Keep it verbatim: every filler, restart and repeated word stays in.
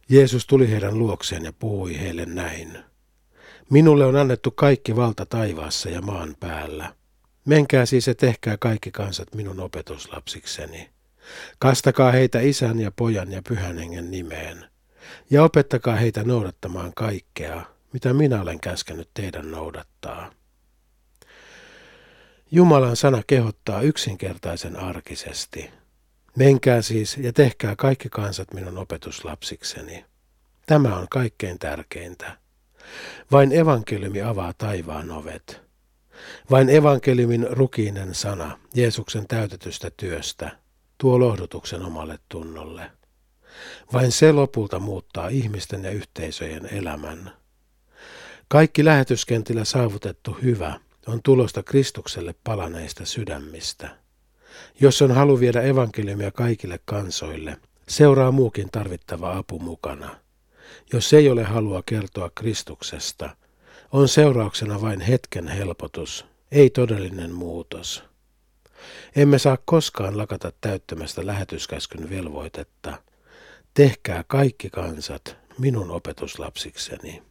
Jeesus tuli heidän luokseen ja puhui heille näin. Minulle on annettu kaikki valta taivaassa ja maan päällä. Menkää siis ja tehkää kaikki kansat minun opetuslapsikseni. Kastakaa heitä Isän ja Pojan ja Pyhän Hengen nimeen. Ja opettakaa heitä noudattamaan kaikkea, mitä minä olen käskenyt teidän noudattaa. Jumalan sana kehottaa yksinkertaisen arkisesti. Menkää siis ja tehkää kaikki kansat minun opetuslapsikseni. Tämä on kaikkein tärkeintä. Vain evankeliumi avaa taivaan ovet. Vain evankeliumin rukiinen sana Jeesuksen täytetystä työstä tuo lohdutuksen omalle tunnolle. Vain se lopulta muuttaa ihmisten ja yhteisöjen elämän. Kaikki lähetyskentillä saavutettu hyvä on tulosta Kristukselle palaneista sydämistä. Jos on halu viedä evankeliumia kaikille kansoille, seuraa muukin tarvittava apu mukana. Jos ei ole halua kertoa Kristuksesta, on seurauksena vain hetken helpotus, ei todellinen muutos. Emme saa koskaan lakata täyttämästä lähetyskäskyn velvoitetta. Tehkää kaikki kansat minun opetuslapsikseni.